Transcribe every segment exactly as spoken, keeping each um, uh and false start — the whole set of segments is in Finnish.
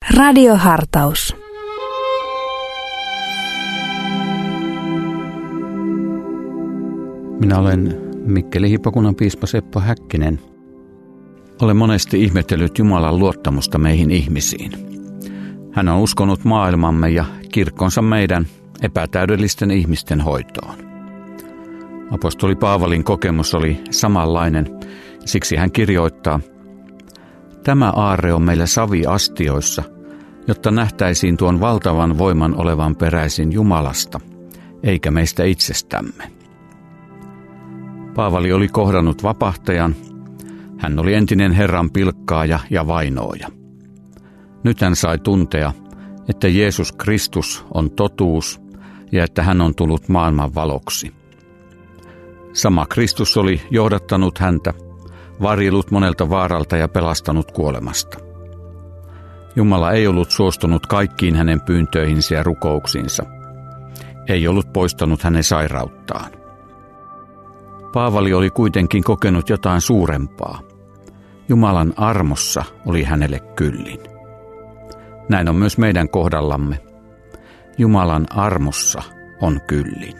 Radiohartaus. Minä olen Mikkelin hiippakunnan piispa Seppo Häkkinen. Olen monesti ihmetellyt Jumalan luottamusta meihin ihmisiin. Hän on uskonut maailmamme ja kirkkonsa meidän epätäydellisten ihmisten hoitoon. Apostoli Paavalin kokemus oli samanlainen, siksi hän kirjoittaa: "Tämä aarre on meillä saviastioissa, jotta nähtäisiin tuon valtavan voiman olevan peräisin Jumalasta, eikä meistä itsestämme." Paavali oli kohdannut vapahtajan. Hän oli entinen Herran pilkkaaja ja vainooja. Nyt hän sai tuntea, että Jeesus Kristus on totuus ja että hän on tullut maailman valoksi. Sama Kristus oli johdattanut häntä, varjellut monelta vaaralta ja pelastanut kuolemasta. Jumala ei ollut suostunut kaikkiin hänen pyyntöihinsä ja rukouksiinsa. Ei ollut poistanut hänen sairauttaan. Paavali oli kuitenkin kokenut jotain suurempaa. Jumalan armossa oli hänelle kyllin. Näin on myös meidän kohdallamme. Jumalan armossa on kyllin.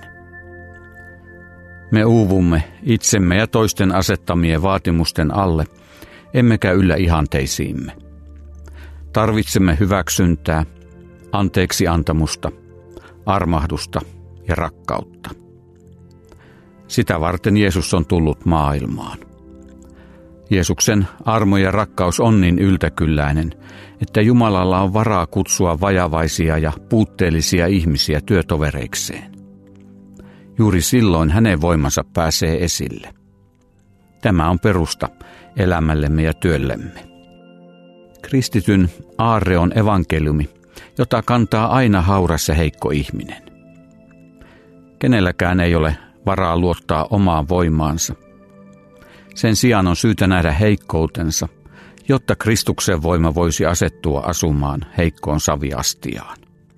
Me uuvumme itsemme ja toisten asettamien vaatimusten alle, emmekä yllä ihanteisiimme. Tarvitsemme hyväksyntää, anteeksiantamusta, armahdusta ja rakkautta. Sitä varten Jeesus on tullut maailmaan. Jeesuksen armo ja rakkaus on niin yltäkylläinen, että Jumalalla on varaa kutsua vajavaisia ja puutteellisia ihmisiä työtovereikseen. Juuri silloin hänen voimansa pääsee esille. Tämä on perusta elämällemme ja työllemme. Kristityn aarre on evankeliumi, jota kantaa aina hauras ja heikko ihminen. Kenelläkään ei ole varaa luottaa omaan voimaansa. Sen sijaan on syytä nähdä heikkoutensa, jotta Kristuksen voima voisi asettua asumaan heikkoon saviastiaan.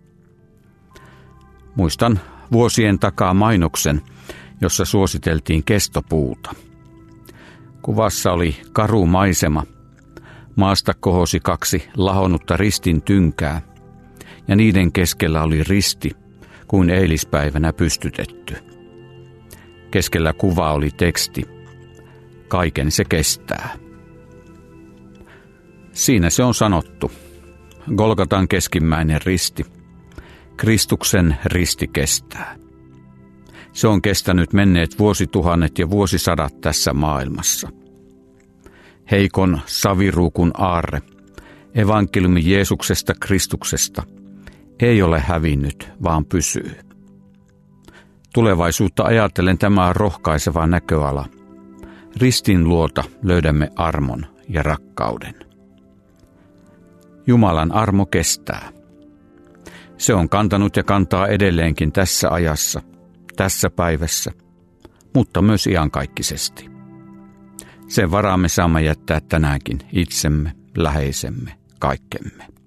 Muistan vuosien takaa mainoksen, jossa suositeltiin kestopuuta. Kuvassa oli karu maisema. Maasta kohosi kaksi lahonnutta ristin tynkää, ja niiden keskellä oli risti, kuin eilispäivänä pystytetty. Keskellä kuva oli teksti: "Kaiken se kestää." Siinä se on sanottu. Golgatan keskimmäinen risti. Kristuksen risti kestää. Se on kestänyt menneet vuosituhannet ja vuosisadat tässä maailmassa. Heikon saviruukun aarre, evankeliumi Jeesuksesta Kristuksesta, ei ole hävinnyt, vaan pysyy. Tulevaisuutta ajatellen tämä on rohkaiseva näköala. Ristin luota löydämme armon ja rakkauden. Jumalan armo kestää. Se on kantanut ja kantaa edelleenkin tässä ajassa, tässä päivässä, mutta myös iankaikkisesti. Sen varaan me saamme jättää tänäänkin itsemme, läheisemme, kaikkemme.